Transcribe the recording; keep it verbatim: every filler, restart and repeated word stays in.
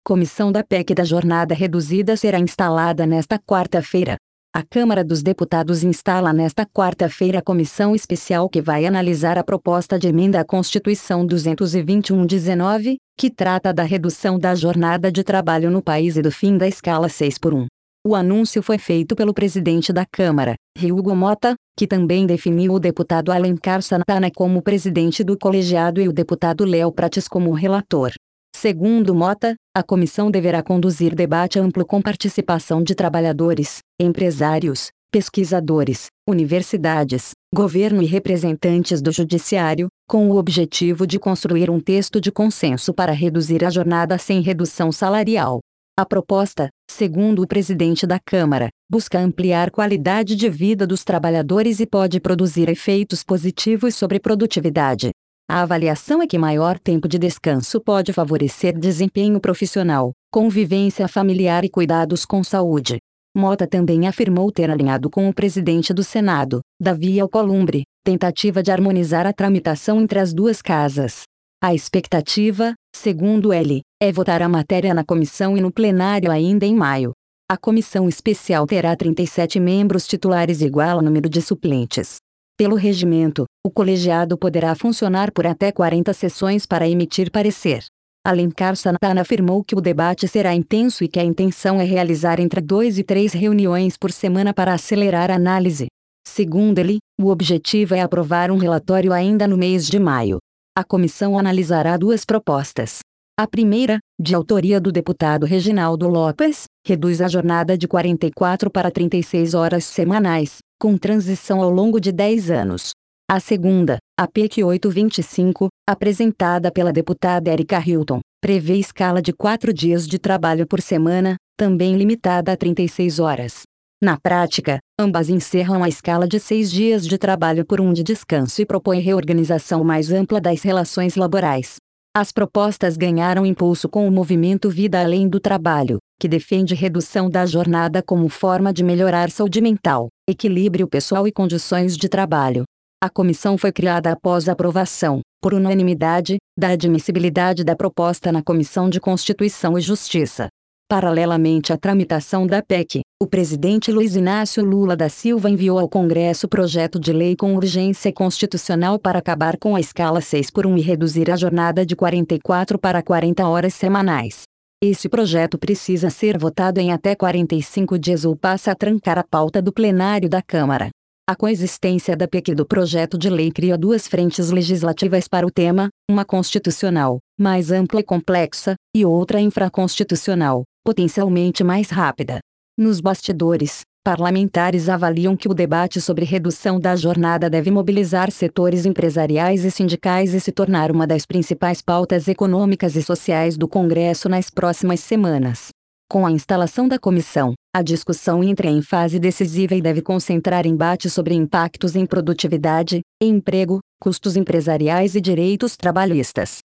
Comissão da P E C da jornada reduzida será instalada nesta quarta-feira. A Câmara dos Deputados instala nesta quarta-feira a comissão especial que vai analisar a proposta de emenda à Constituição duzentos e vinte e um dezenove, que trata da redução da jornada de trabalho no país e do fim da escala seis por um. O anúncio foi feito pelo presidente da Câmara, Hugo Mota, que também definiu o deputado Alencar Santana como presidente do colegiado e o deputado Léo Prates como relator. Segundo Mota, a comissão deverá conduzir debate amplo com participação de trabalhadores, empresários, pesquisadores, universidades, governo e representantes do judiciário, com o objetivo de construir um texto de consenso para reduzir a jornada sem redução salarial. A proposta, segundo o presidente da Câmara, busca ampliar a qualidade de vida dos trabalhadores e pode produzir efeitos positivos sobre a produtividade. A avaliação é que maior tempo de descanso pode favorecer desempenho profissional, convivência familiar e cuidados com saúde. Mota também afirmou ter alinhado com o presidente do Senado, Davi Alcolumbre, tentativa de harmonizar a tramitação entre as duas casas. A expectativa, segundo ele, é votar a matéria na comissão e no plenário ainda em maio. A comissão especial terá trinta e sete membros titulares igual ao número de suplentes. Pelo regimento, o colegiado poderá funcionar por até quarenta sessões para emitir parecer. Alencar Santana afirmou que o debate será intenso e que a intenção é realizar entre duas e três reuniões por semana para acelerar a análise. Segundo ele, o objetivo é aprovar um relatório ainda no mês de maio. A comissão analisará duas propostas. A primeira, de autoria do deputado Reginaldo Lopes, reduz a jornada de quarenta e quatro para trinta e seis horas semanais, com transição ao longo de dez anos. A segunda, a P E C oitocentos e vinte e cinco, apresentada pela deputada Erika Hilton, prevê escala de quatro dias de trabalho por semana, também limitada a trinta e seis horas. Na prática, ambas encerram a escala de seis dias de trabalho por um de descanso e propõem reorganização mais ampla das relações laborais. As propostas ganharam impulso com o movimento Vida Além do Trabalho, que defende redução da jornada como forma de melhorar saúde mental, equilíbrio pessoal e condições de trabalho. A comissão foi criada após a aprovação, por unanimidade, da admissibilidade da proposta na Comissão de Constituição e Justiça. Paralelamente à tramitação da P E C, o presidente Luiz Inácio Lula da Silva enviou ao Congresso projeto de lei com urgência constitucional para acabar com a escala seis por um e reduzir a jornada de quarenta e quatro para quarenta horas semanais. Esse projeto precisa ser votado em até quarenta e cinco dias ou passa a trancar a pauta do plenário da Câmara. A coexistência da P E C e do projeto de lei cria duas frentes legislativas para o tema, uma constitucional, mais ampla e complexa, e outra infraconstitucional, potencialmente mais rápida. Nos bastidores, parlamentares avaliam que o debate sobre redução da jornada deve mobilizar setores empresariais e sindicais e se tornar uma das principais pautas econômicas e sociais do Congresso nas próximas semanas. Com a instalação da comissão, a discussão entra em fase decisiva e deve concentrar embate sobre impactos em produtividade, emprego, custos empresariais e direitos trabalhistas.